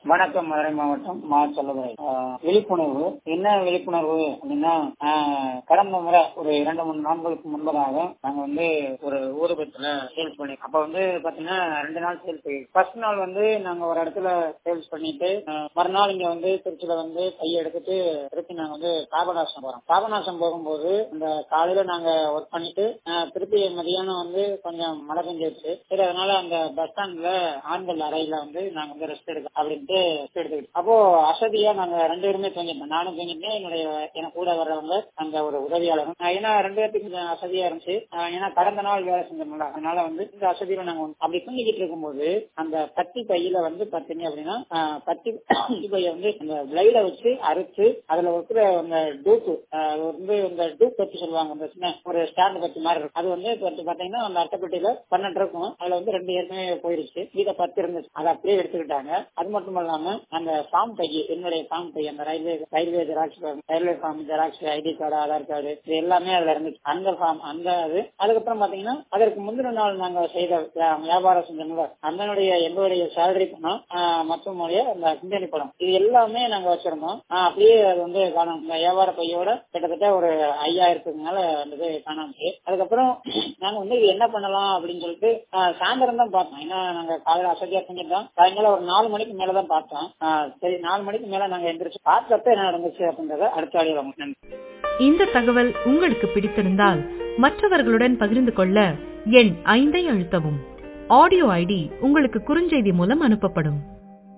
வணக்கம். மதுரை மாவட்டம் செல்லதுரை. விழிப்புணர்வு என்ன விழிப்புணர்வு அப்படின்னா, கடந்த முறை ஒரு 2-3 நாட்களுக்கு முன்பதாக நாங்க ஒரு ஊரகத்துல சேல்ஸ் பண்ணி, அப்ப பாத்தீங்கன்னா 2 நாள் சேல்ஸ். ஃபர்ஸ்ட் நாள் நாங்க ஒரு இடத்துல சேல்ஸ் பண்ணிட்டு, மறுநாள் இங்க திருச்சியில கையை எடுத்துட்டு திருப்பி நாங்க பாபநாசம் போறோம். பாபநாசம் போகும்போது இந்த காலையில நாங்க ஒர்க் பண்ணிட்டு திருப்பி மதியானம் கொஞ்சம் மழை பெஞ்சிருச்சு. சரி, அதனால அந்த பஸ் ஸ்டாண்ட்ல ஆண்கள் அறையில நாங்க ரெஸ்ட் எடுக்க அப்படின்ட்டு எடுத்துக்கிட்டு, அப்போ அசதியா நாங்க 2 பேருமே தூங்கிட்டோம். நானும் தூங்கிட்டேன், எனக்கு கூட வர்றவங்க அங்க ஒரு உதவியாளரும். ஏன்னா 2 பேருக்கு அசதியா இருந்துச்சு. ஏன்னா கடந்த நாள் வேலை செஞ்சோம்ல, அதனால இந்த அசதியில நாங்க அப்படி தூங்கிட்டு இருக்கும்போது அந்த பத்தி பையில பாத்தீங்க அப்படின்னா, பத்தி பைய அந்த பிளைட வச்சு அறுத்து அதுல இருக்கிற அந்த டூப், இந்த டூப் பத்தி சொல்லுவாங்க, அந்த சின்ன ஒரு ஸ்டாண்ட் பத்தி மாதிரி இருக்கும். அது பாத்தீங்கன்னா அந்த அட்டைப்பட்டியில 12 இருக்கும். அதுல 2 ஏற்கனவே போயிருச்சு, இதை 10 இருந்துச்சு. அதை அப்படியே எடுத்துக்கிட்டாங்க. அது மட்டும் இல்லாம அந்த ஃபார்ம் பை, என்னுடைய ஃபார்ம் பை, அந்த railway xerox, railway form xerox, ID card, Aadhaar card, இது எல்லாமே அதுல இருந்துச்சு. அந்த ஃபார்ம் அதுக்கப்புறம் பாத்தீங்கன்னா அதற்கு முந்தின நாள் நாங்க செய்த வியாபாரம் செஞ்சோம்ல, எங்களுடைய சேலரி பணம் மற்றும் அந்த சிந்தனை பணம், இது எல்லாமே நாங்க வச்சிருந்தோம். அப்படியே அது காணும். இந்த வியாபார பையோட கிட்டத்தட்ட ஒரு 5000க்கு மேல காணாமச்சு. அதுக்கப்புறம் நாங்க இது என்ன பண்ணலாம் அப்படின்னு சொல்லிட்டு சாயந்தரம் தான் பார்த்தோம். ஏன்னா நாங்க காலையில அசதியா செஞ்சிருந்தோம். சாயங்காலம் ஒரு 4 மணிக்கு மேலதான் பார்த்தோம். சரி, 4 மணிக்கு மேல நாங்க எந்திரிச்சு பார்த்தப்ப என்ன நடந்துச்சு அப்படின்றத அடுத்த ஆடியோல நன்றி. இந்த தகவல் உங்களுக்கு பிடித்திருந்தால் மற்றவர்களுடன் பகிர்ந்து கொள்ள எண் 5 அழுத்தவும். ஆடியோ ஐடி உங்களுக்கு குறுஞ்செய்தி மூலம் அனுப்பப்படும்.